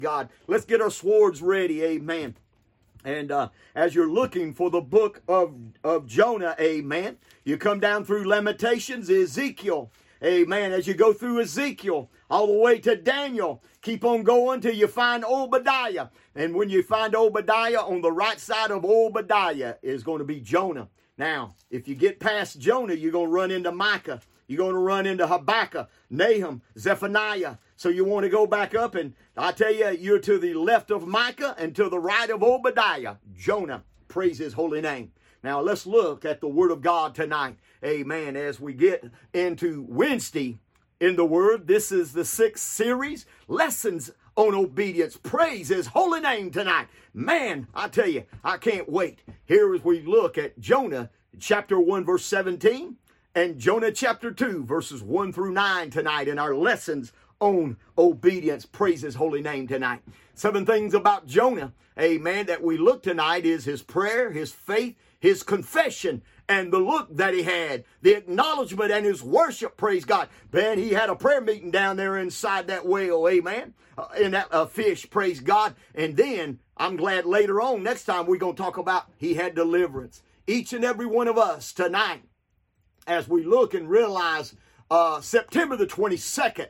God. Let's get our swords ready. Amen. And as you're looking for the book of Jonah, amen, you come down through Lamentations, Ezekiel, amen. As you go through Ezekiel, all the way to Daniel, keep on going till you find Obadiah. And when you find Obadiah, on the right side of Obadiah is going to be Jonah. Now, if you get past Jonah, you're going to run into Micah. You're going to run into Habakkuk, Nahum, Zephaniah. So you want to go back up, and I tell you, you're to the left of Micah and to the right of Obadiah. Jonah, praise his holy name. Now let's look at the word of God tonight. Amen. As we get into Wednesday in the word, this is the 6th series, Lessons on Obedience. Praise his holy name tonight. Man, I tell you, I can't wait. Here as we look at Jonah chapter 1 verse 17 and Jonah chapter 2 verses 1 through 9 tonight in our lessons on obedience. Praise his holy name tonight. 7 things about Jonah, amen, that we look tonight is his prayer, his faith, his confession, and the look that he had, the acknowledgement and his worship, praise God. Man, he had a prayer meeting down there inside that whale, amen, in that fish, praise God. And then, I'm glad later on, next time we're going to talk about he had deliverance. Each and every one of us tonight, as we look and realize September the 22nd,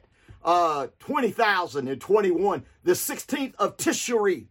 2021, the 16th of Tishri,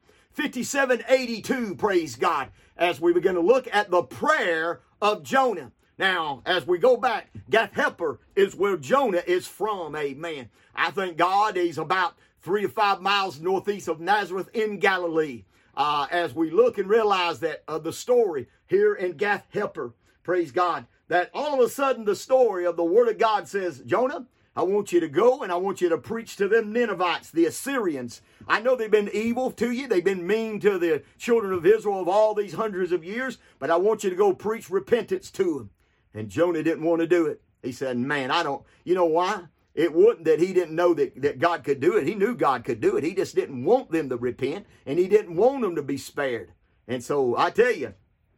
5782, praise God, as we begin to look at the prayer of Jonah. Now, as we go back, Gath Hepher is where Jonah is from, amen. I thank God he's about 3 to 5 miles northeast of Nazareth in Galilee. As we look and realize that the story here in Gath Hepher, praise God, that all of a sudden the story of the Word of God says, Jonah, I want you to go and I want you to preach to them Ninevites, the Assyrians. I know they've been evil to you. They've been mean to the children of Israel of all these hundreds of years, but I want you to go preach repentance to them. And Jonah didn't want to do it. He said, man, you know why? It wasn't that he didn't know that God could do it. He knew God could do it. He just didn't want them to repent, and he didn't want them to be spared. And so I tell you,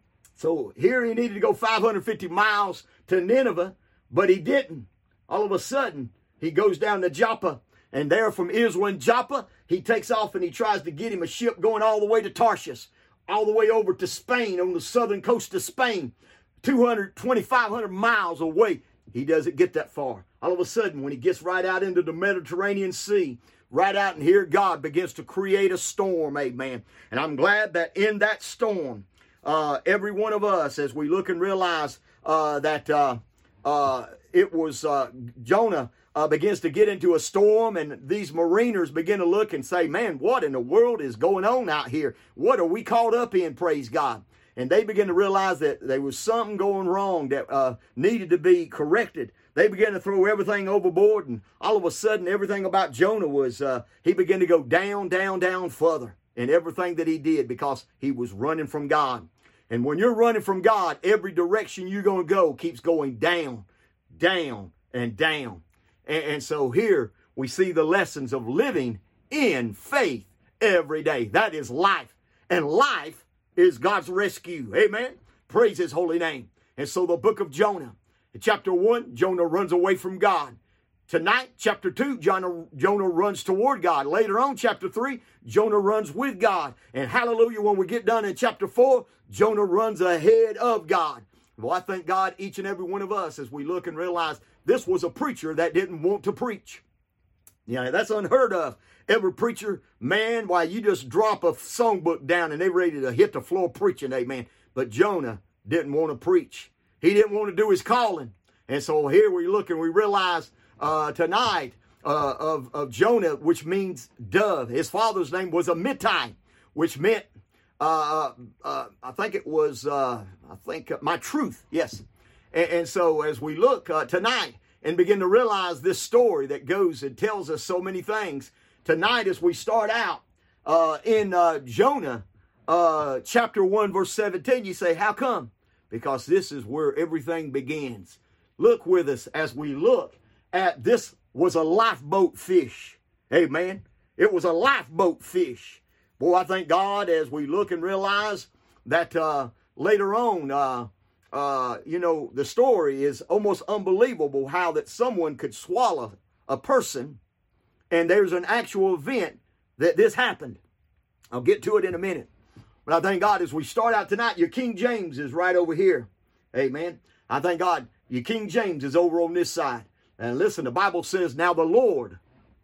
so here he needed to go 550 miles to Nineveh, but he didn't. All of a sudden, he goes down to Joppa, and there from Israel and Joppa, he takes off and he tries to get him a ship going all the way to Tarshish, all the way over to Spain, on the southern coast of Spain, 2,500 miles away. He doesn't get that far. All of a sudden, when he gets right out into the Mediterranean Sea, right out in here, God begins to create a storm, amen. And I'm glad that in that storm, every one of us, as we look and realize that it was Jonah begins to get into a storm, and these mariners begin to look and say, man, what in the world is going on out here? What are we caught up in, praise God? And they begin to realize that there was something going wrong that needed to be corrected. They began to throw everything overboard, and all of a sudden, everything about Jonah was, he began to go down, down, down further in everything that he did because he was running from God. And when you're running from God, every direction you're going to go keeps going down, down, and down. And so here we see the lessons of living in faith every day. That is life. And life is God's rescue. Amen. Praise his holy name. And so the book of Jonah, in chapter 1, Jonah runs away from God. Tonight, chapter 2, Jonah runs toward God. Later on, chapter 3, Jonah runs with God. And hallelujah, when we get done in chapter 4, Jonah runs ahead of God. Well, I thank God each and every one of us as we look and realize this was a preacher that didn't want to preach. Yeah, that's unheard of. Every preacher, man, why you just drop a songbook down and they're ready to hit the floor preaching, amen. But Jonah didn't want to preach. He didn't want to do his calling. And so here we look and we realize tonight of Jonah, which means dove. His father's name was Amittai, which meant, I think it was, my truth, yes. And so as we look tonight and begin to realize this story that goes and tells us so many things, tonight as we start out in Jonah chapter 1 verse 17, you say, how come? Because this is where everything begins. Look with us as we look at this was a lifeboat fish. Amen. It was a lifeboat fish. Boy, I thank God as we look and realize that later on, the story is almost unbelievable how that someone could swallow a person, and there's an actual event that this happened. I'll get to it in a minute. But I thank God as we start out tonight, your King James is right over here. Amen. I thank God your King James is over on this side. And listen, the Bible says, now the Lord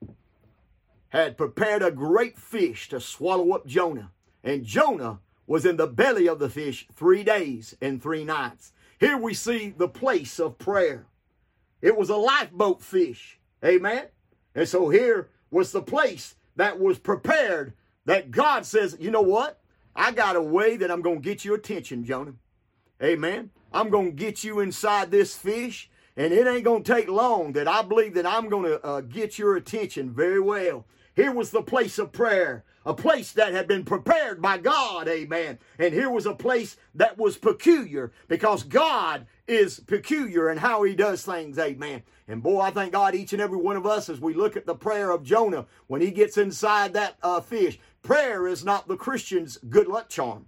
had prepared a great fish to swallow up Jonah. And Jonah was in the belly of the fish 3 days and 3 nights. Here we see the place of prayer. It was a lifeboat fish. Amen. And so here was the place that was prepared, that God says, you know what? I got a way that I'm going to get your attention, Jonah. Amen. I'm going to get you inside this fish, and it ain't going to take long that I believe that I'm going to get your attention very well. Here was the place of prayer, a place that had been prepared by God, amen. And here was a place that was peculiar, because God is peculiar in how he does things, amen. And boy, I thank God each and every one of us, as we look at the prayer of Jonah, when he gets inside that fish, prayer is not the Christian's good luck charm.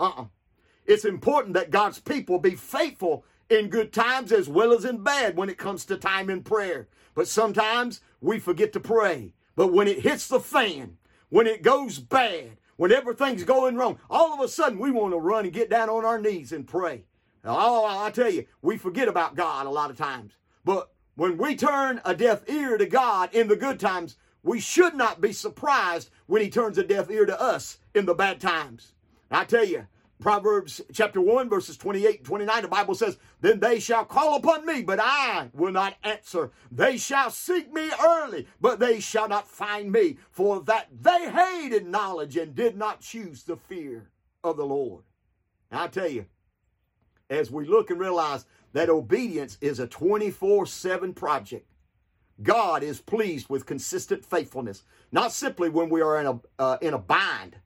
It's important that God's people be faithful in good times as well as in bad when it comes to time in prayer. But sometimes we forget to pray. But when it hits the fan, when it goes bad, when everything's going wrong, all of a sudden we want to run and get down on our knees and pray. Oh, I tell you, we forget about God a lot of times. But when we turn a deaf ear to God in the good times, we should not be surprised when he turns a deaf ear to us in the bad times. I tell you, Proverbs chapter 1, verses 28 and 29, the Bible says, then they shall call upon me, but I will not answer. They shall seek me early, but they shall not find me, for that they hated knowledge and did not choose the fear of the Lord. And I tell you, as we look and realize that obedience is a 24/7 project, God is pleased with consistent faithfulness, not simply when we are in a bind.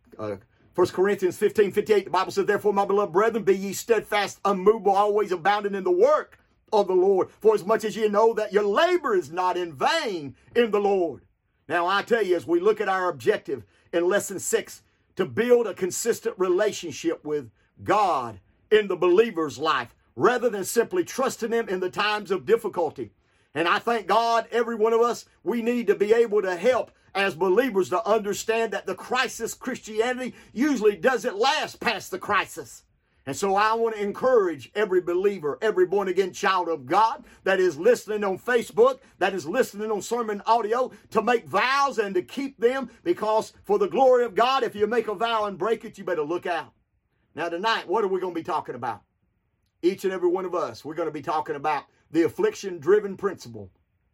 1 Corinthians 15:58, the Bible says, therefore, my beloved brethren, be ye steadfast, unmovable, always abounding in the work of the Lord, for as much as ye know that your labor is not in vain in the Lord. Now, I tell you, as we look at our objective in lesson 6, to build a consistent relationship with God in the believer's life, rather than simply trusting him in the times of difficulty. And I thank God, every one of us, we need to be able to help as believers to understand that the crisis Christianity usually doesn't last past the crisis. And so I want to encourage every believer, every born-again child of God that is listening on Facebook, that is listening on sermon audio, to make vows and to keep them, because for the glory of God, if you make a vow and break it, you better look out. Now tonight, what are we going to be talking about? Each and every one of us, we're going to be talking about the affliction-driven principle,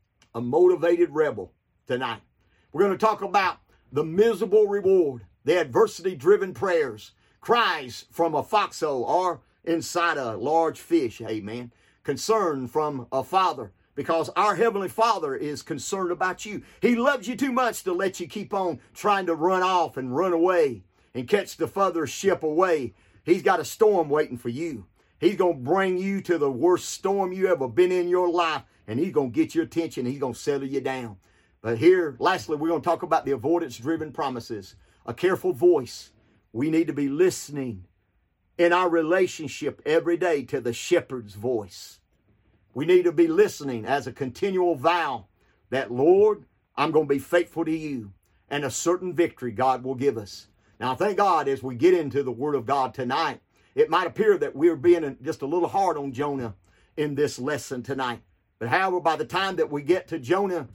a motivated rebel tonight. We're going to talk about the miserable reward, the adversity-driven prayers, cries from a foxhole or inside a large fish, amen. Concern from a father, because our Heavenly Father is concerned about you. He loves you too much to let you keep on trying to run off and run away and catch the further ship away. He's got a storm waiting for you. He's going to bring you to the worst storm you ever been in your life, and he's going to get your attention. He's going to settle you down. But here, lastly, we're going to talk about the avoidance-driven promises, a careful voice. We need to be listening in our relationship every day to the shepherd's voice. We need to be listening as a continual vow that, Lord, I'm going to be faithful to you, and a certain victory God will give us. Now, thank God, as we get into the Word of God tonight, it might appear that we're being just a little hard on Jonah in this lesson tonight. But however, by the time that we get to Jonah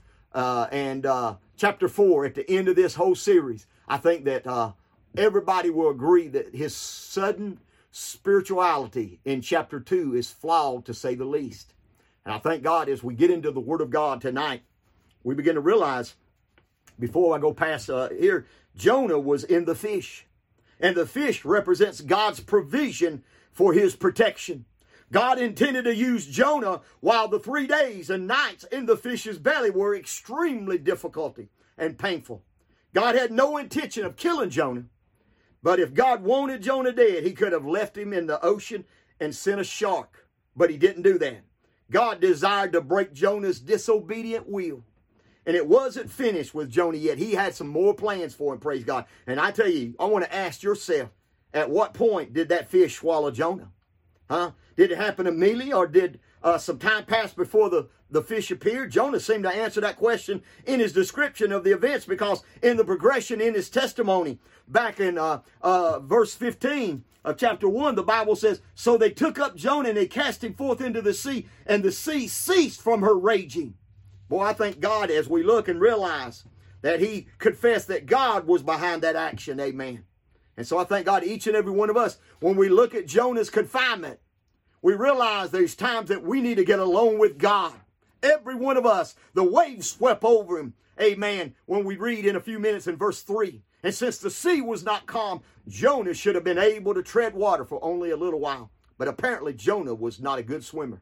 and chapter 4, at the end of this whole series, I think that everybody will agree that his sudden spirituality in chapter 2 is flawed, to say the least. And I thank God, as we get into the Word of God tonight, we begin to realize, before I go past here, Jonah was in the fish. And the fish represents God's provision for his protection. God intended to use Jonah while the 3 days and nights in the fish's belly were extremely difficult and painful. God had no intention of killing Jonah. But if God wanted Jonah dead, he could have left him in the ocean and sent a shark. But he didn't do that. God desired to break Jonah's disobedient will. And it wasn't finished with Jonah yet. He had some more plans for him, praise God. And I tell you, I want to ask yourself, at what point did that fish swallow Jonah? Did it happen immediately, or did some time passed before the fish appeared? Jonah seemed to answer that question in his description of the events, because in the progression in his testimony, back in verse 15 of chapter 1, the Bible says, "So they took up Jonah and they cast him forth into the sea, and the sea ceased from her raging." Boy, I thank God as we look and realize that he confessed that God was behind that action. Amen. And so I thank God each and every one of us, when we look at Jonah's confinement, we realize there's times that we need to get alone with God. Every one of us, the waves swept over him. Amen. When we read in a few minutes in verse 3. And since the sea was not calm, Jonah should have been able to tread water for only a little while. But apparently Jonah was not a good swimmer.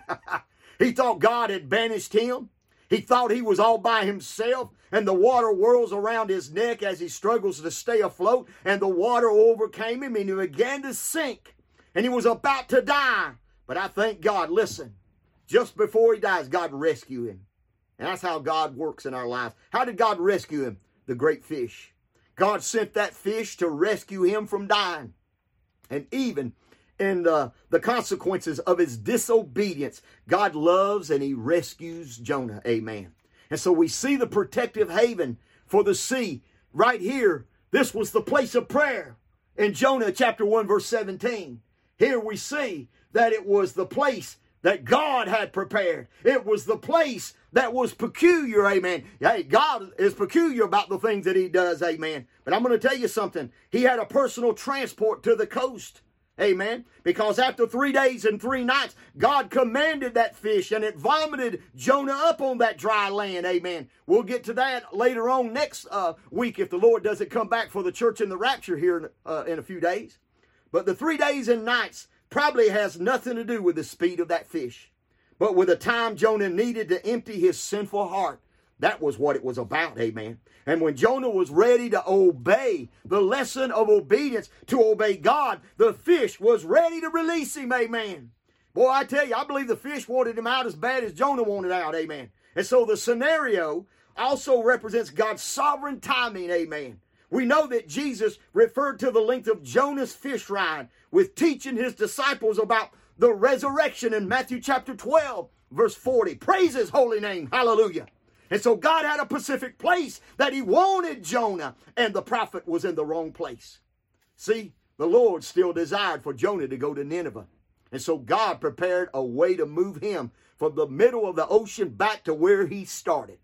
He thought God had banished him. He thought he was all by himself, and the water whirls around his neck as he struggles to stay afloat, and the water overcame him, and he began to sink, and he was about to die. But I thank God, listen, just before he dies, God rescued him. And that's how God works in our lives. How did God rescue him? The great fish. God sent that fish to rescue him from dying. And even in the consequences of his disobedience, God loves and he rescues Jonah. Amen. And so we see the protective haven for the sea right here. This was the place of prayer in Jonah chapter 1 verse 17. Here we see that it was the place that God had prepared. It was the place that was peculiar, amen. Hey, God is peculiar about the things that he does, amen. But I'm going to tell you something. He had a personal transport to the coast. Amen. Because after 3 days and 3 nights, God commanded that fish and it vomited Jonah up on that dry land. Amen. We'll get to that later on next week if the Lord doesn't come back for the church in the rapture here in a few days. But the 3 days and nights probably has nothing to do with the speed of that fish, but with the time Jonah needed to empty his sinful heart. That was what it was about, amen. And when Jonah was ready to obey the lesson of obedience, to obey God, the fish was ready to release him, amen. Boy, I tell you, I believe the fish wanted him out as bad as Jonah wanted out, amen. And so the scenario also represents God's sovereign timing, amen. We know that Jesus referred to the length of Jonah's fish ride with teaching his disciples about the resurrection in Matthew chapter 12, verse 40. Praise his holy name. Hallelujah. And so God had a specific place that he wanted Jonah, and the prophet was in the wrong place. See, the Lord still desired for Jonah to go to Nineveh. And so God prepared a way to move him from the middle of the ocean back to where he started.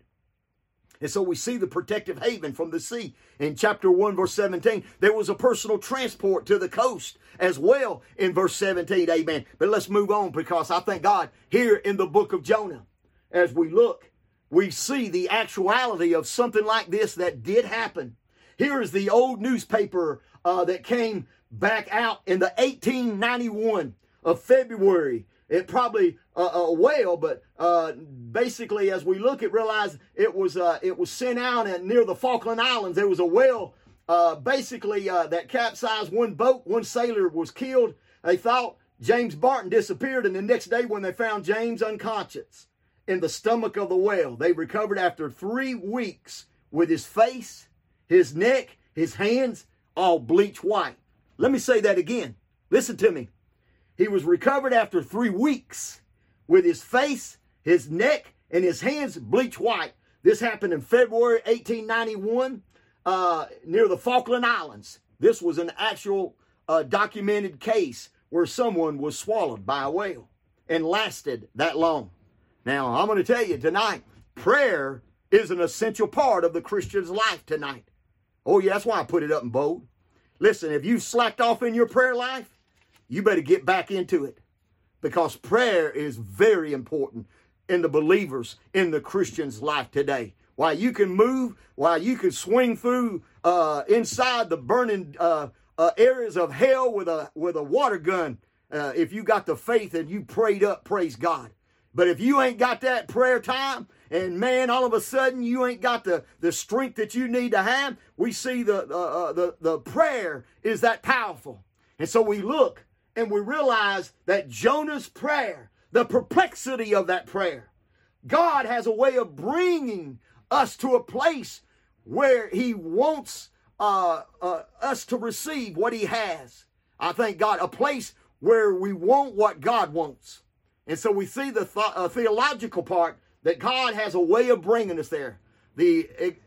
And so we see the protective haven from the sea in chapter 1, verse 17. There was a personal transport to the coast as well in verse 17, amen. But let's move on, because I thank God here in the book of Jonah, as we look, we see the actuality of something like this that did happen. Here is the old newspaper that came back out in the 1891 of February. It probably a whale, but basically as we look at, realize it was sent out near the Falkland Islands. There was a whale that capsized one boat. One sailor was killed. They thought James Barton disappeared, and the next day when they found James unconscious in the stomach of the whale, they recovered after 3 weeks with his face, his neck, his hands all bleach white. Let me say that again. Listen to me. He was recovered after 3 weeks with his face, his neck, and his hands bleach white. This happened in February 1891 near the Falkland Islands. This was an actual documented case where someone was swallowed by a whale and lasted that long. Now, I'm going to tell you tonight, prayer is an essential part of the Christian's life tonight. Oh, yeah, that's why I put it up in bold. Listen, if you've slacked off in your prayer life, you better get back into it, because prayer is very important in the believer's, in the Christian's life today. While you can move, while you can swing through inside the burning areas of hell with a water gun, if you got the faith and you prayed up, praise God. But if you ain't got that prayer time, and man, all of a sudden you ain't got the strength that you need to have, we see the prayer is that powerful. And so we look and we realize that Jonah's prayer, the perplexity of that prayer, God has a way of bringing us to a place where he wants us to receive what he has. I thank God, a place where we want what God wants. And so we see the theological part that God has a way of bringing us there. The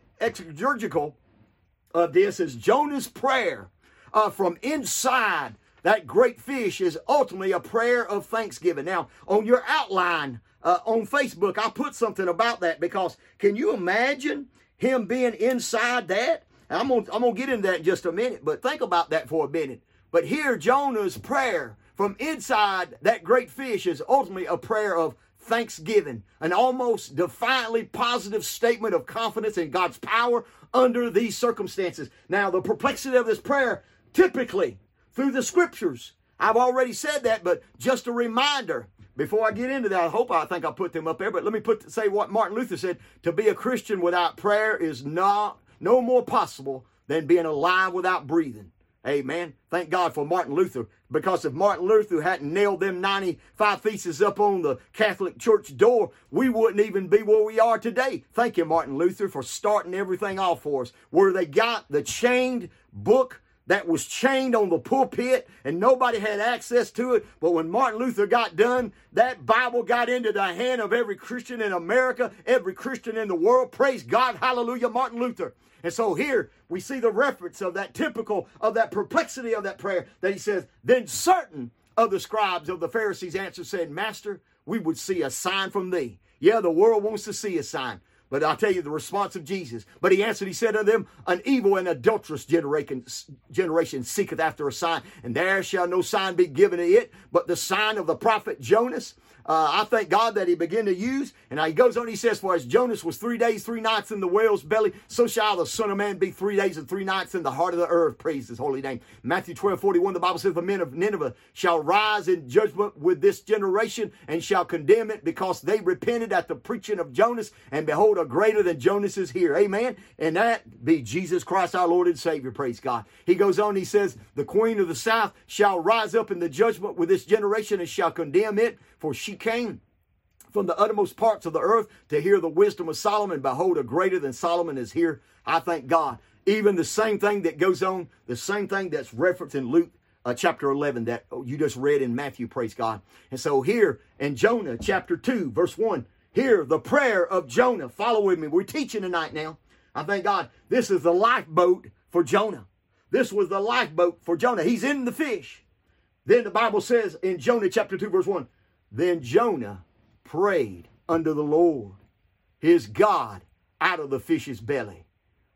exegetical of this is Jonah's prayer from inside that great fish is ultimately a prayer of thanksgiving. Now, on your outline on Facebook, I put something about that because can you imagine him being inside that? I'm gonna get into that in just a minute, but think about that for a minute. But here, Jonah's prayer from inside that great fish is ultimately a prayer of thanksgiving, an almost defiantly positive statement of confidence in God's power under these circumstances. Now, the perplexity of this prayer, typically through the scriptures, I've already said that, but just a reminder, before I get into that, I think I'll put them up there, but let me say what Martin Luther said: to be a Christian without prayer is no more possible than being alive without breathing. Amen. Thank God for Martin Luther, because if Martin Luther hadn't nailed them 95 Theses up on the Catholic Church door, we wouldn't even be where we are today. Thank you, Martin Luther, for starting everything off for us, where they got the chained book that was chained on the pulpit and nobody had access to it. But when Martin Luther got done, that Bible got into the hand of every Christian in America, every Christian in the world. Praise God. Hallelujah, Martin Luther. And so here we see the reference of that typical of that perplexity of that prayer that he says, then certain of the scribes of the Pharisees answered, saying, Master, we would see a sign from thee. Yeah, the world wants to see a sign. But I'll tell you the response of Jesus. But he answered, he said unto them, an evil and adulterous generation seeketh after a sign, and there shall no sign be given to it, but the sign of the prophet Jonas. I thank God that he began to use. And now he goes on, he says, for as Jonas was 3 days, 3 nights in the whale's belly, so shall the Son of Man be 3 days and 3 nights in the heart of the earth. Praise his holy name. Matthew 12:41, the Bible says, the men of Nineveh shall rise in judgment with this generation and shall condemn it, because they repented at the preaching of Jonas, and behold, a greater than Jonas is here. Amen. And that be Jesus Christ, our Lord and Savior. Praise God. He goes on, he says, the queen of the south shall rise up in the judgment with this generation and shall condemn it, for she came from the uttermost parts of the earth to hear the wisdom of Solomon. Behold, a greater than Solomon is here. I thank God. Even the same thing that goes on, the same thing that's referenced in Luke chapter 11 that you just read in Matthew, praise God. And so here in Jonah chapter 2, verse 1, here the prayer of Jonah. Follow with me. We're teaching tonight now. I thank God. This is the lifeboat for Jonah. This was the lifeboat for Jonah. He's in the fish. Then the Bible says in Jonah chapter 2, verse 1, then Jonah prayed unto the Lord, his God, out of the fish's belly.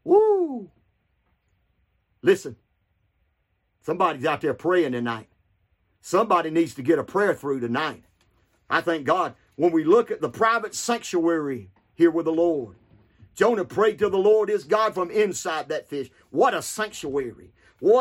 Woo! Listen, somebody's out there praying tonight. Somebody needs to get a prayer through tonight. I thank God when we look at the private sanctuary here with the Lord. Jonah prayed to the Lord his God from inside that fish. What a sanctuary.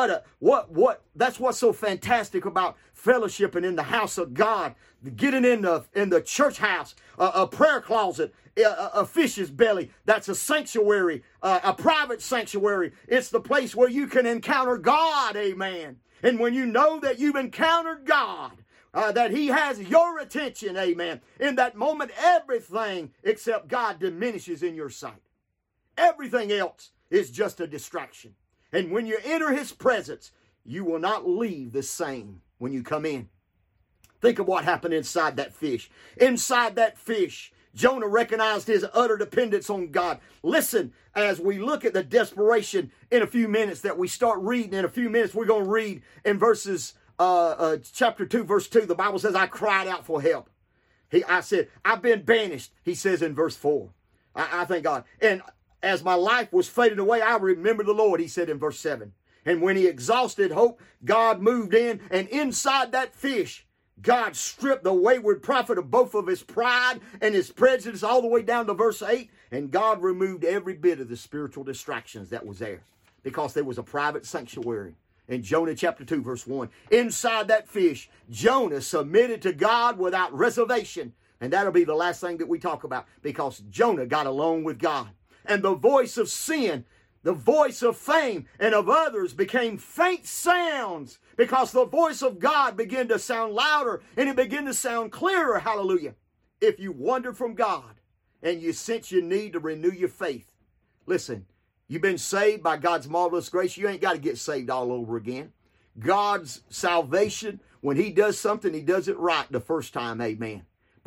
That's what's so fantastic about fellowshipping in the house of God, getting in the church house, a prayer closet, a fish's belly. That's a sanctuary, a private sanctuary. It's the place where you can encounter God, amen. And when you know that you've encountered God, that he has your attention, amen, in that moment, everything except God diminishes in your sight. Everything else is just a distraction. And when you enter his presence, you will not leave the same when you come in. Think of what happened inside that fish. Inside that fish, Jonah recognized his utter dependence on God. Listen, as we look at the desperation in a few minutes that we start reading, in a few minutes we're going to read in verses, chapter 2, verse 2. The Bible says, I cried out for help. I said, I've been banished, he says in verse 4. I thank God. And as my life was fading away, I remembered the Lord, he said in verse 7. And when he exhausted hope, God moved in, and inside that fish, God stripped the wayward prophet of both of his pride and his prejudice all the way down to verse 8. And God removed every bit of the spiritual distractions that was there, because there was a private sanctuary. In Jonah chapter 2, verse 1, inside that fish, Jonah submitted to God without reservation. And that'll be the last thing that we talk about, because Jonah got along with God. And the voice of sin, the voice of fame and of others became faint sounds, because the voice of God began to sound louder and it began to sound clearer. Hallelujah. If you wander from God and you sense you need to renew your faith, listen, you've been saved by God's marvelous grace. You ain't got to get saved all over again. God's salvation, when he does something, he does it right the first time. Amen.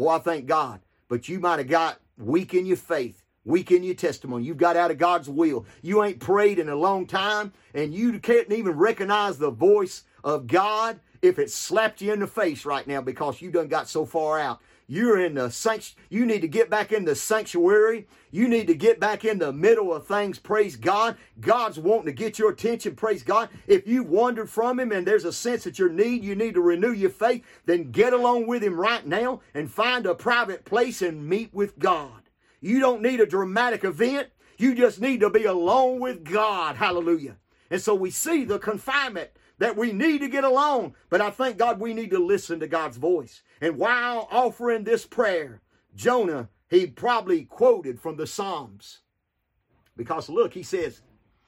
Boy, I thank God. But you might have got weak in your faith, weak in your testimony. You got out of God's will. You ain't prayed in a long time, and you can't even recognize the voice of God if it slapped you in the face right now because you done got so far out. You're in the you need to get back in the sanctuary. You need to get back in the middle of things. Praise God. God's wanting to get your attention. Praise God. If you've wandered from Him and there's a sense that you need to renew your faith, then get along with Him right now and find a private place and meet with God. You don't need a dramatic event. You just need to be alone with God. Hallelujah. And so we see the confinement that we need to get along. But I thank God we need to listen to God's voice. And while offering this prayer, Jonah, he probably quoted from the Psalms. Because look, he says,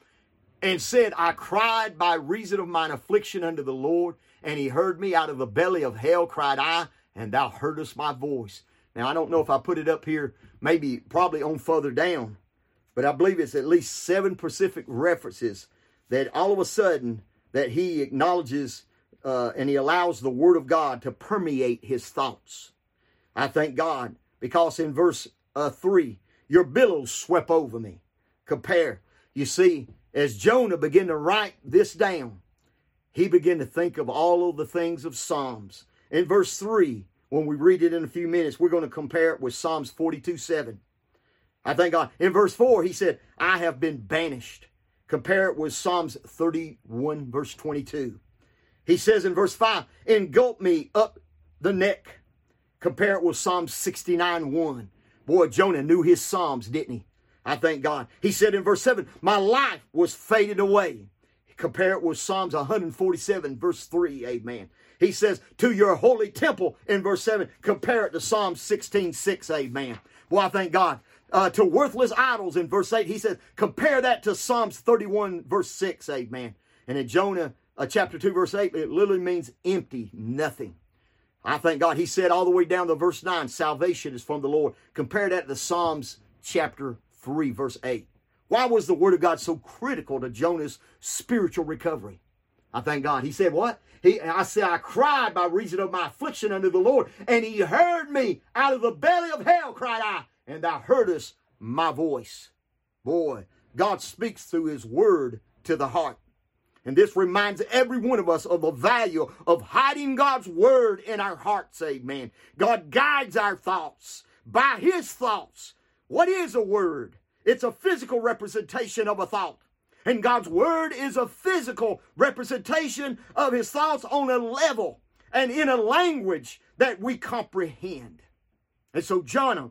and said, I cried by reason of mine affliction unto the Lord, and He heard me. Out of the belly of hell cried I, and Thou heardest my voice. Now, I don't know if I put it up here, probably on further down, but I believe it's at least 7 specific references that all of a sudden that he acknowledges and he allows the Word of God to permeate his thoughts. I thank God because in verse 3, your billows swept over me. Compare. You see, as Jonah began to write this down, he began to think of all of the things of Psalms. In verse 3, when we read it in a few minutes, we're going to compare it with Psalms 42:7. I thank God. In verse 4, he said, I have been banished. Compare it with Psalms 31, verse 22. He says in verse 5, engulf me up the neck. Compare it with Psalm 69:1. Boy, Jonah knew his Psalms, didn't he? I thank God. He said in verse 7, my life was faded away. Compare it with Psalms 147, verse 3. Amen. He says, to your holy temple in verse 7. Compare it to Psalm 16:6. Amen. Boy, I thank God. To worthless idols in verse 8. He says, compare that to Psalms 31, verse 6. Amen. And in Jonah chapter 2, verse 8, it literally means empty, nothing. I thank God. He said all the way down to verse 9, salvation is from the Lord. Compare that to Psalms chapter 3, verse 8. Why was the Word of God so critical to Jonah's spiritual recovery? I thank God. He said what? I cried by reason of my affliction unto the Lord, and He heard me. Out of the belly of hell cried I, and Thou heardest my voice. Boy, God speaks through His Word to the heart. And this reminds every one of us of the value of hiding God's Word in our hearts. Amen. God guides our thoughts by His thoughts. What is a word? It's a physical representation of a thought. And God's Word is a physical representation of His thoughts on a level and in a language that we comprehend. And so Jonah,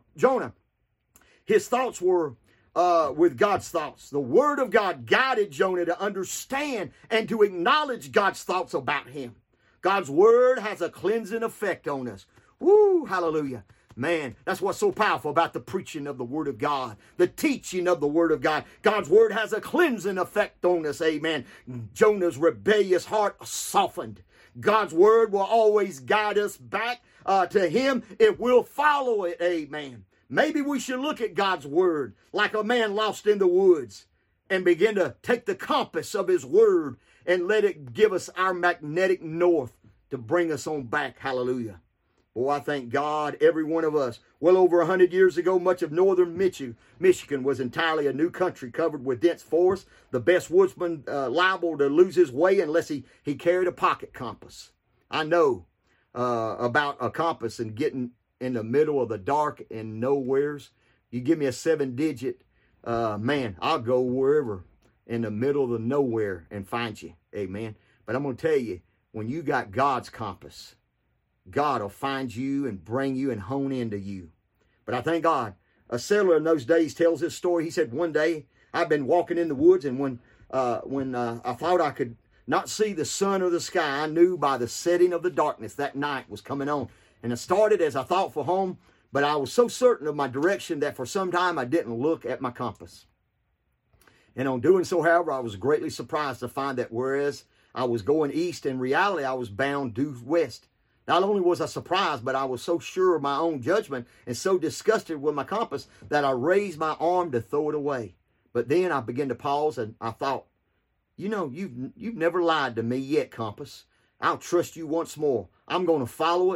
his thoughts were with God's thoughts. The Word of God guided Jonah to understand and to acknowledge God's thoughts about him. God's Word has a cleansing effect on us. Woo, hallelujah. Man, that's what's so powerful about the preaching of the Word of God, the teaching of the Word of God. God's Word has a cleansing effect on us, amen. Jonah's rebellious heart softened. God's Word will always guide us back to Him if we'll follow it, amen. Maybe we should look at God's Word like a man lost in the woods and begin to take the compass of His Word and let it give us our magnetic north to bring us on back, hallelujah. Oh, I thank God, every one of us. Well over 100 years ago, much of northern Michigan was entirely a new country covered with dense forests. The best woodsman liable to lose his way unless he carried a pocket compass. I know about a compass and getting in the middle of the dark and nowheres. You give me a 7-digit, man, I'll go wherever in the middle of the nowhere and find you. Amen. But I'm going to tell you, when you got God's compass, God will find you and bring you and hone into you. But I thank God. A settler in those days tells this story. He said, one day I've been walking in the woods, and when I thought I could not see the sun or the sky, I knew by the setting of the darkness that night was coming on. And it started as I thought for home, but I was so certain of my direction that for some time I didn't look at my compass. And on doing so, however, I was greatly surprised to find that whereas I was going east, in reality I was bound due west. Not only was I surprised, but I was so sure of my own judgment and so disgusted with my compass that I raised my arm to throw it away. But then I began to pause, and I thought, you know, you've never lied to me yet, compass. I'll trust you once more. I'm going to follow it,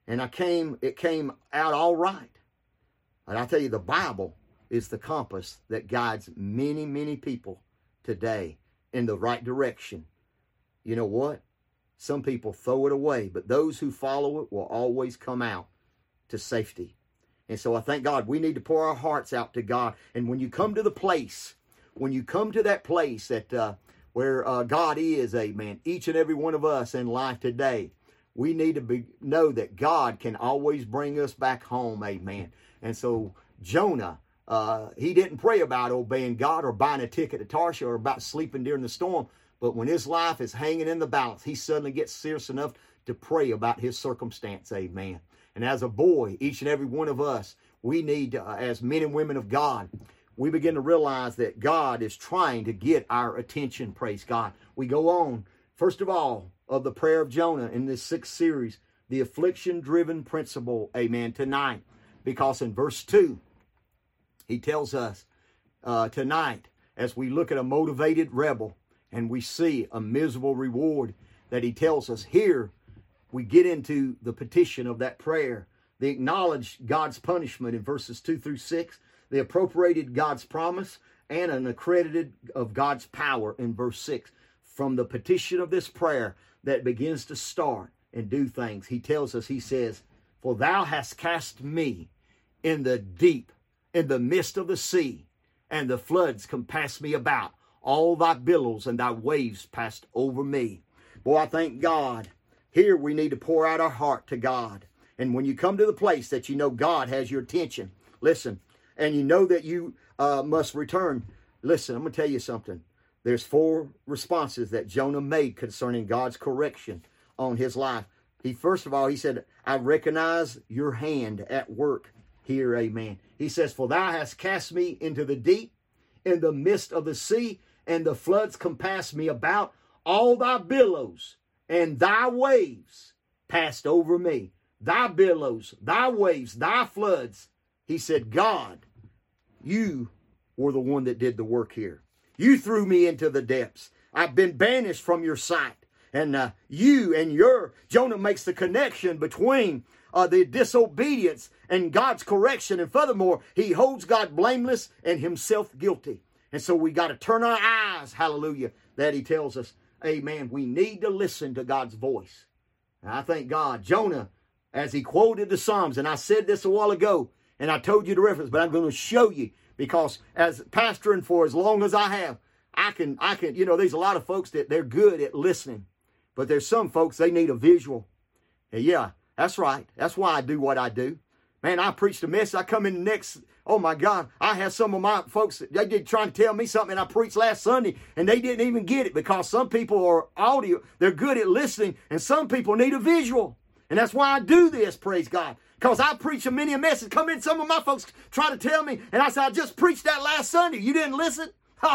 And it came out all right. And I tell you, the Bible is the compass that guides many, many people today in the right direction. You know what? Some people throw it away, but those who follow it will always come out to safety. And so I thank God we need to pour our hearts out to God. And when you come to the place, when you come to that place that where God is, amen, each and every one of us in life today, we need to know that God can always bring us back home, amen. And so Jonah, he didn't pray about obeying God or buying a ticket to Tarshish or about sleeping during the storm. But when his life is hanging in the balance, he suddenly gets serious enough to pray about his circumstance, amen. And as a boy, each and every one of us, we need to, as men and women of God, we begin to realize that God is trying to get our attention, praise God. We go on, first of all, of the prayer of Jonah in this 6th series, the affliction-driven principle, amen, tonight. Because in verse 2, he tells us tonight, as we look at a motivated rebel and we see a miserable reward, that he tells us here, we get into the petition of that prayer. They acknowledge God's punishment in verses 2 through 6. They appropriated God's promise and an accredited of God's power in verse 6. From the petition of this prayer that begins to start and do things, he tells us, he says, "For thou hast cast me in the deep, in the midst of the sea, and the floods compassed me about. All thy billows and thy waves passed over me." Boy, I thank God. Here we need to pour out our heart to God. And when you come to the place that you know God has your attention, listen, and you know that you must return, listen, I'm going to tell you something. There's 4 responses that Jonah made concerning God's correction on his life. First of all, he said, "I recognize your hand at work here, amen." He says, "For thou hast cast me into the deep, in the midst of the sea, and the floods compassed me about. All thy billows and thy waves passed over me." Thy billows, thy waves, thy floods. He said, God, you were the one that did the work here. You threw me into the depths. I've been banished from your sight. And Jonah makes the connection between the disobedience and God's correction. And furthermore, he holds God blameless and himself guilty. And so we got to turn our eyes, hallelujah, that he tells us, amen, we need to listen to God's voice. And I thank God, Jonah, as he quoted the Psalms, and I said this a while ago, and I told you the reference, but I'm going to show you, because as pastoring for as long as I have, I can, there's a lot of folks that they're good at listening, but there's some folks, they need a visual. And yeah, that's right. That's why I do what I do. Man, I preached a message. I come in the next, oh my God, I have some of my folks, they did trying to tell me something, and I preached last Sunday, and they didn't even get it, because some people are audio, they're good at listening, and some people need a visual. And that's why I do this, praise God. Because I preach a message. Come in, some of my folks try to tell me, and I said, I just preached that last Sunday. You didn't listen?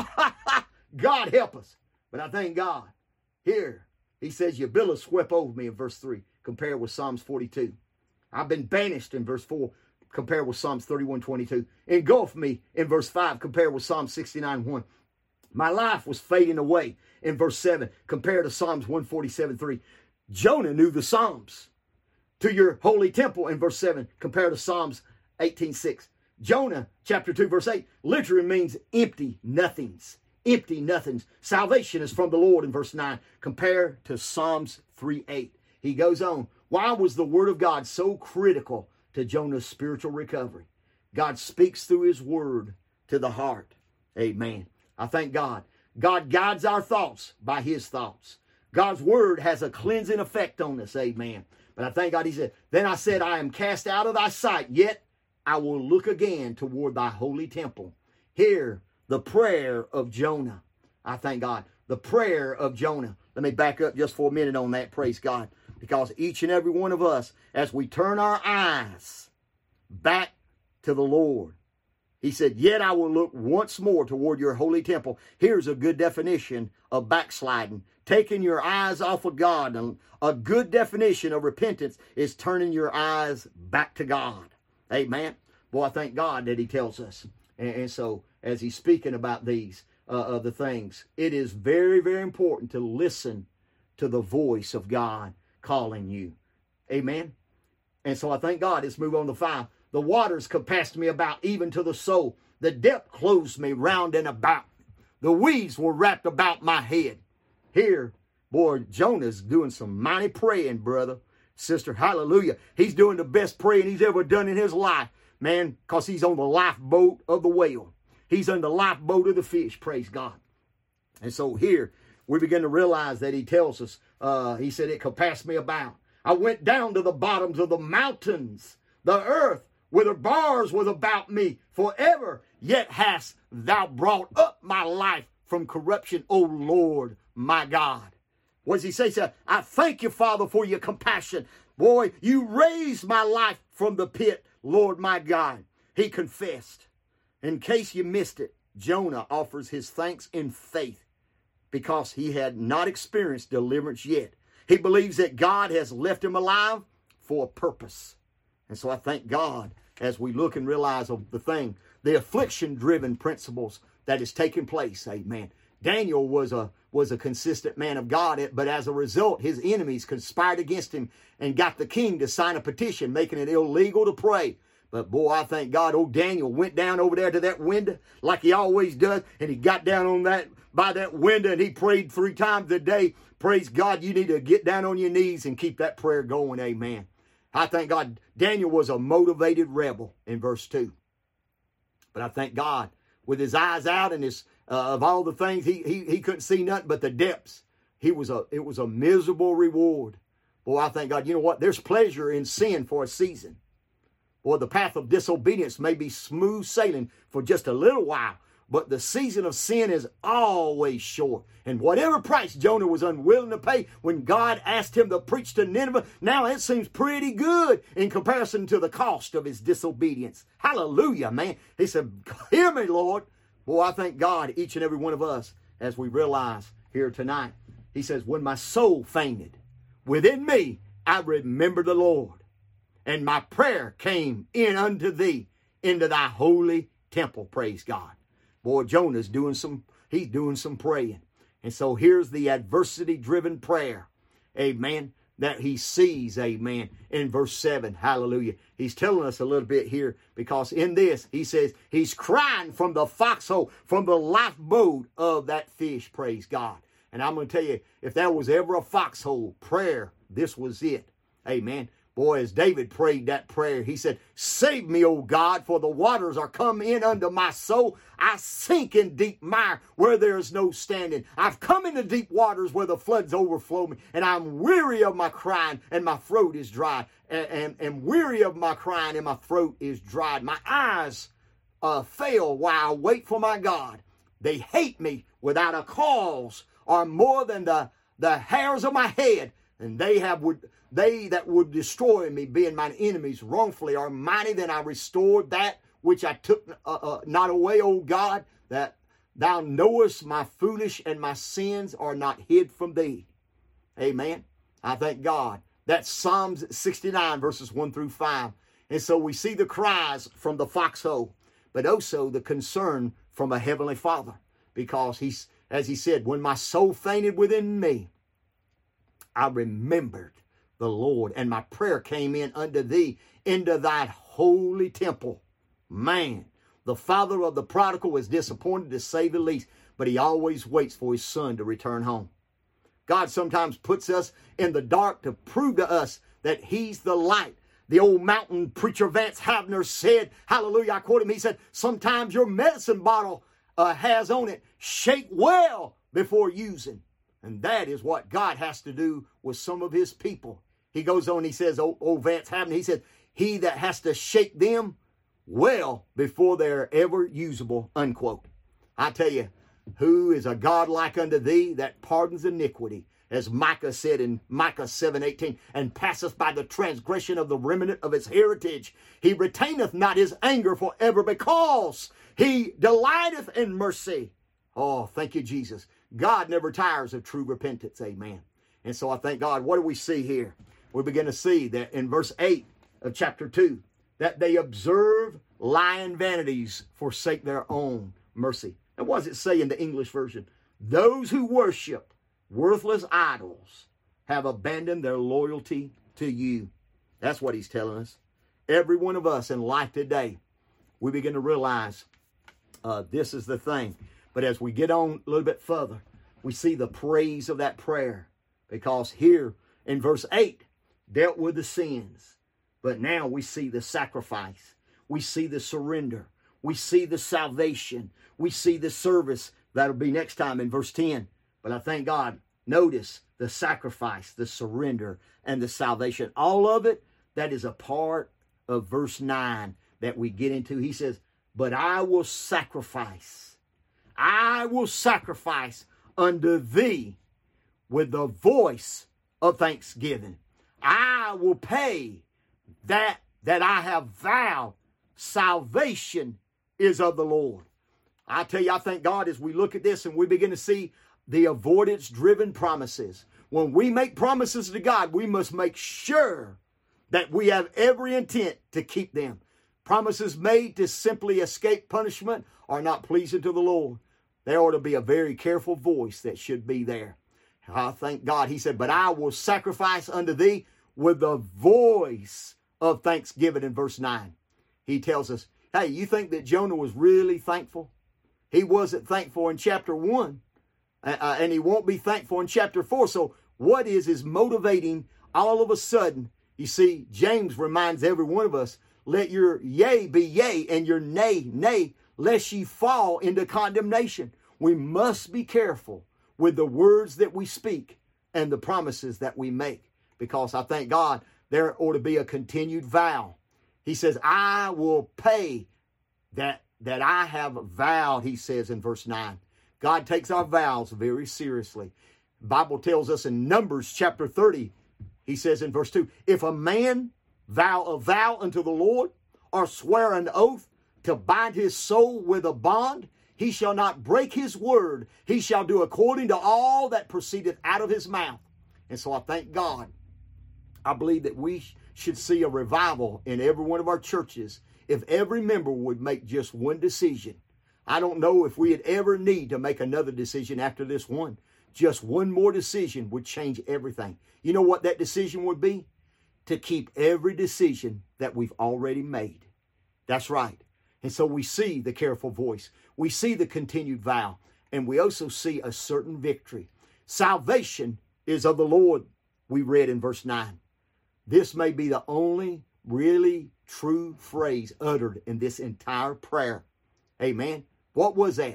God help us. But I thank God. Here, he says, your billows swept over me in verse 3, compared with Psalms 42. I've been banished in verse 4, compared with Psalms 31:22. Engulfed me in verse 5, compared with Psalm 69:1. My life was fading away in verse 7, compared to Psalms 147:3. Jonah knew the Psalms. To your holy temple in verse 7, compared to Psalms 18:6. Jonah chapter 2 verse 8 literally means empty nothings. Empty nothings. Salvation is from the Lord in verse 9, compared to Psalms 3:8. He goes on. Why was the word of God so critical to Jonah's spiritual recovery? God speaks through his word to the heart. Amen. I thank God. God guides our thoughts by his thoughts. God's word has a cleansing effect on us. Amen. But I thank God, he said, then I said, I am cast out of thy sight, yet I will look again toward thy holy temple. Hear the prayer of Jonah. I thank God. The prayer of Jonah. Let me back up just for a minute on that, praise God. Because each and every one of us, as we turn our eyes back to the Lord, he said, yet I will look once more toward your holy temple. Here's a good definition of backsliding. Taking your eyes off of God. And a good definition of repentance is turning your eyes back to God. Amen. Boy, I thank God that he tells us. And so, as he's speaking about these, the things, it is very, very important to listen to the voice of God calling you. Amen. And so I thank God. Let's move on to 5. The waters compassed me about, even to the soul. The depth closed me round and about. The weeds were wrapped about my head. Here, boy, Jonah's doing some mighty praying, brother, sister. Hallelujah. He's doing the best praying he's ever done in his life, man, because he's on the lifeboat of the whale. He's on the lifeboat of the fish, praise God. And so here, we begin to realize that he tells us, he said, it compassed me about. I went down to the bottoms of the mountains. The earth with her bars was about me forever. Yet hast thou brought up my life from corruption, O Lord, my God. What does he say? He said, I thank you, Father, for your compassion. Boy, you raised my life from the pit, Lord, my God. He confessed. In case you missed it, Jonah offers his thanks in faith because he had not experienced deliverance yet. He believes that God has left him alive for a purpose. And so I thank God as we look and realize of the thing, the affliction-driven principles that is taking place. Amen. Daniel was a consistent man of God, but as a result, his enemies conspired against him and got the king to sign a petition making it illegal to pray. But boy, I thank God, old Daniel went down over there to that window like he always does, and he got down on by that window and he prayed 3 times a day. Praise God, you need to get down on your knees and keep that prayer going. Amen. I thank God Daniel was a motivated rebel in verse 2. But I thank God with his eyes out and his of all the things he couldn't see nothing but the depths. It was a miserable reward. Boy, I thank God. You know what? There's pleasure in sin for a season. Boy, the path of disobedience may be smooth sailing for just a little while, but the season of sin is always short. And whatever price Jonah was unwilling to pay when God asked him to preach to Nineveh, now it seems pretty good in comparison to the cost of his disobedience. Hallelujah, man. He said, hear me, Lord. Boy, I thank God, each and every one of us, as we realize here tonight. He says, when my soul fainted within me, I remembered the Lord. And my prayer came in unto thee into thy holy temple. Praise God. Boy, Jonah's doing some praying. And so here's the adversity-driven prayer. Amen. That he sees, amen, in verse 7. Hallelujah. He's telling us a little bit here because in this, he says, he's crying from the foxhole, from the lifeboat of that fish. Praise God. And I'm going to tell you, if there was ever a foxhole prayer, this was it. Amen. Boy, as David prayed that prayer, he said, save me, O God, for the waters are come in unto my soul. I sink in deep mire where there is no standing. I've come into deep waters where the floods overflow me, and I'm weary of my crying, and my throat is dry. And weary of my crying, and my throat is dried. My eyes fail while I wait for my God. They hate me without a cause, are more than the hairs of my head, and they that would destroy me, being mine enemies wrongfully, are mighty than I restored that which I took not away, O God, that thou knowest my foolish and my sins are not hid from thee. Amen. I thank God. That's Psalms 69, verses 1 through 5. And so we see the cries from the foxhole, but also the concern from a heavenly Father, because as he said, when my soul fainted within me, I remembered the Lord, and my prayer came in unto thee into thy holy temple. Man, the father of the prodigal was disappointed, to say the least, but he always waits for his son to return home. God sometimes puts us in the dark to prove to us that he's the light. The old mountain preacher Vance Havner said, hallelujah, I quote him, he said, sometimes your medicine bottle has on it, shake well before using. And that is what God has to do with some of his people. He goes on, he says, old Vance Havner, he said, he that has to shake them well before they're ever usable, unquote. I tell you, who is a God like unto thee that pardons iniquity, as Micah said in Micah 7:18, and passeth by the transgression of the remnant of his heritage. He retaineth not his anger forever, because he delighteth in mercy. Oh, thank you, Jesus. God never tires of true repentance. Amen. And so I thank God. What do we see here? We begin to see that in verse 8 of chapter 2, that they observe lying vanities, forsake their own mercy. And what does it say in the English version? Those who worship worthless idols have abandoned their loyalty to you. That's what he's telling us. Every one of us in life today, we begin to realize this is the thing. But as we get on a little bit further, we see the praise of that prayer. Because here in verse 8, dealt with the sins. But now we see the sacrifice. We see the surrender. We see the salvation. We see the service. That'll be next time in verse 10. But I thank God, notice the sacrifice, the surrender, and the salvation. All of it, that is a part of verse 9 that we get into. He says, but I will sacrifice. I will sacrifice unto thee with the voice of thanksgiving. I will pay that I have vowed. Salvation is of the Lord. I tell you, I thank God as we look at this and we begin to see the avoidance-driven promises. When we make promises to God, we must make sure that we have every intent to keep them. Promises made to simply escape punishment are not pleasing to the Lord. There ought to be a very careful voice that should be there. I thank God. He said, but I will sacrifice unto thee with the voice of thanksgiving in verse 9. He tells us, hey, you think that Jonah was really thankful? He wasn't thankful in chapter 1. And he won't be thankful in chapter 4. So what is motivating all of a sudden? You see, James reminds every one of us, let your yea be yea and your nay, nay, lest ye fall into condemnation. We must be careful with the words that we speak and the promises that we make. Because I thank God there ought to be a continued vow. He says, I will pay that I have vowed, he says in verse 9. God takes our vows very seriously. The Bible tells us in Numbers chapter 30, he says in verse 2, if a man vow a vow unto the Lord, or swear an oath to bind his soul with a bond, he shall not break his word. He shall do according to all that proceedeth out of his mouth. And so I thank God. I believe that we should see a revival in every one of our churches if every member would make just one decision. I don't know if we'd ever need to make another decision after this one. Just one more decision would change everything. You know what that decision would be? To keep every decision that we've already made. That's right. And so we see the careful voice. We see the continued vow. And we also see a certain victory. Salvation is of the Lord, we read in verse 9. This may be the only really true phrase uttered in this entire prayer. Amen. What was that?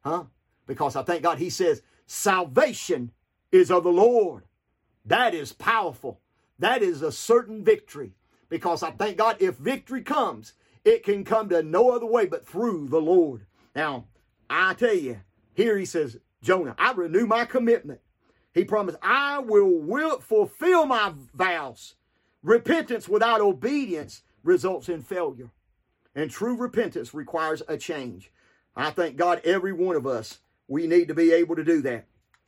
Because I thank God he says, salvation is of the Lord. That is powerful. That is a certain victory. Because I thank God if victory comes, it can come to no other way but through the Lord. Now, I tell you, here he says, Jonah, I renew my commitment. He promised, I will fulfill my vows. Repentance without obedience results in failure. And true repentance requires a change. I thank God every one of us, we need to be able to do that.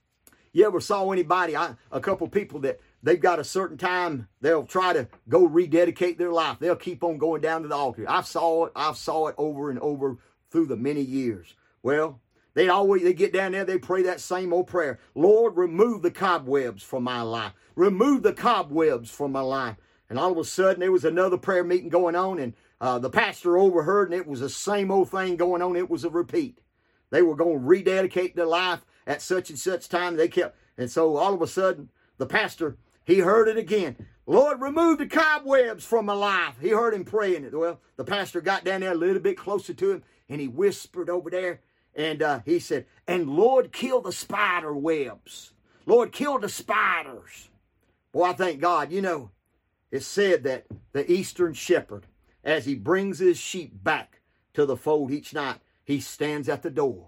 You ever saw anybody, a couple people that they've got a certain time, they'll try to go rededicate their life. They'll keep on going down to the altar. I saw it over and over through the many years. Well, they get down there, they pray that same old prayer. Lord, remove the cobwebs from my life. Remove the cobwebs from my life. And all of a sudden, there was another prayer meeting going on, and the pastor overheard, and it was the same old thing going on. It was a repeat. They were going to rededicate their life at such and such time. And so all of a sudden, the pastor, he heard it again. Lord, remove the cobwebs from my life. He heard him praying it. Well, the pastor got down there a little bit closer to him, and he whispered over there, and he said, and Lord, kill the spider webs. Lord, kill the spiders. Boy, I thank God, it's said that the eastern shepherd, as he brings his sheep back to the fold each night, he stands at the door.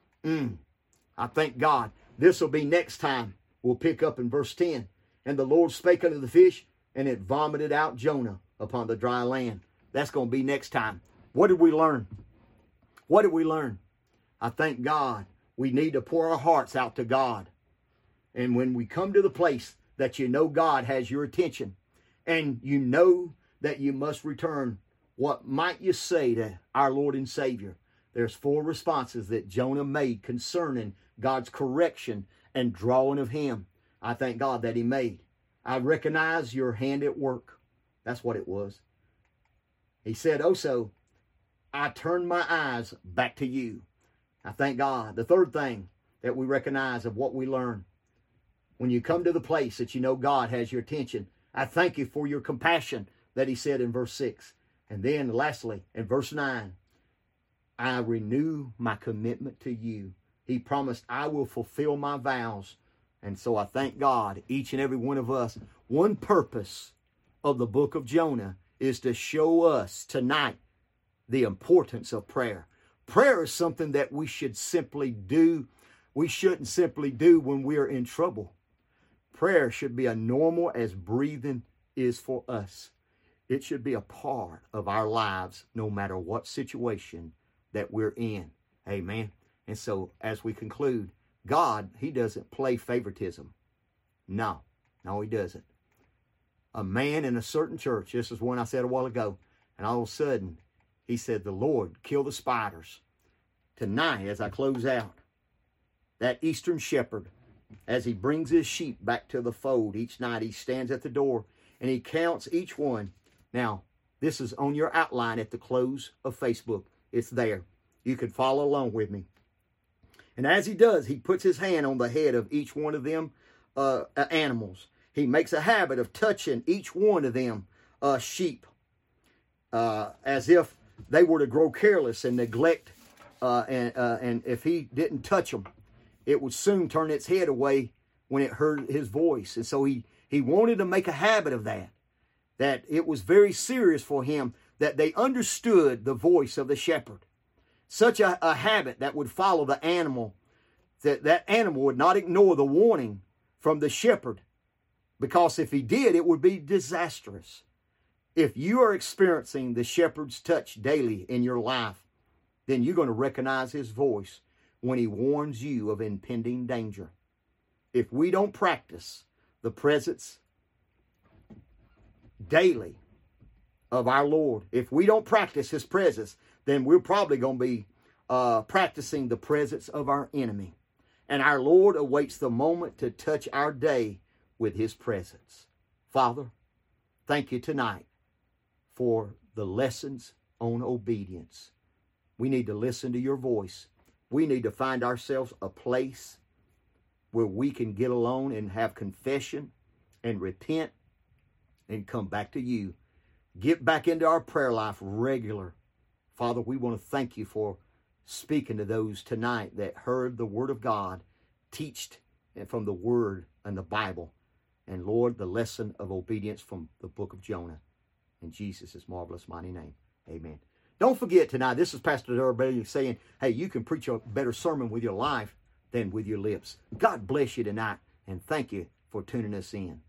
I thank God. This will be next time. We'll pick up in verse 10. And the Lord spake unto the fish, and it vomited out Jonah upon the dry land. That's going to be next time. What did we learn? What did we learn? I thank God. We need to pour our hearts out to God. And when we come to the place that you know God has your attention, and you know that you must return, what might you say to our Lord and Savior? There's 4 responses that Jonah made concerning God's correction and drawing of him. I thank God that he made. I recognize your hand at work. That's what it was. He said also, I turn my eyes back to you. I thank God. The third thing that we recognize of what we learn, when you come to the place that you know God has your attention, I thank you for your compassion that he said in verse 6. And then lastly, in verse 9, I renew my commitment to you. He promised, I will fulfill my vows. And so I thank God, each and every one of us, one purpose of the book of Jonah is to show us tonight the importance of prayer. Prayer is something that we should simply do. We shouldn't simply do when we are in trouble. Prayer should be as normal as breathing is for us. It should be a part of our lives no matter what situation that we're in. Amen. And so as we conclude, God, he doesn't play favoritism. No, he doesn't. A man in a certain church, this is one I said a while ago, and all of a sudden he said, the Lord, kill the spiders. Tonight, as I close out, that Eastern shepherd, as he brings his sheep back to the fold each night, he stands at the door and he counts each one. Now, this is on your outline at the close of Facebook. It's there. You can follow along with me. And as he does, he puts his hand on the head of each one of them animals. He makes a habit of touching each one of them sheep as if they were to grow careless and neglect. And if he didn't touch them, it would soon turn its head away when it heard his voice. And so he wanted to make a habit of that it was very serious for him that they understood the voice of the shepherd. Such a habit that would follow the animal, that animal would not ignore the warning from the shepherd, because if he did, it would be disastrous. If you are experiencing the shepherd's touch daily in your life, then you're going to recognize his voice when he warns you of impending danger. If we don't practice the presence daily of our Lord, if we don't practice his presence, then we're probably going to be practicing the presence of our enemy. And our Lord awaits the moment to touch our day with his presence. Father, thank you tonight for the lessons on obedience. We need to listen to your voice. We need to find ourselves a place where we can get alone and have confession and repent and come back to you. Get back into our prayer life regular. Father, we want to thank you for speaking to those tonight that heard the word of God, teached from the word and the Bible. And Lord, the lesson of obedience from the book of Jonah. In Jesus' marvelous mighty name, amen. Don't forget tonight, this is Pastor Darrell saying, hey, you can preach a better sermon with your life than with your lips. God bless you tonight, and thank you for tuning us in.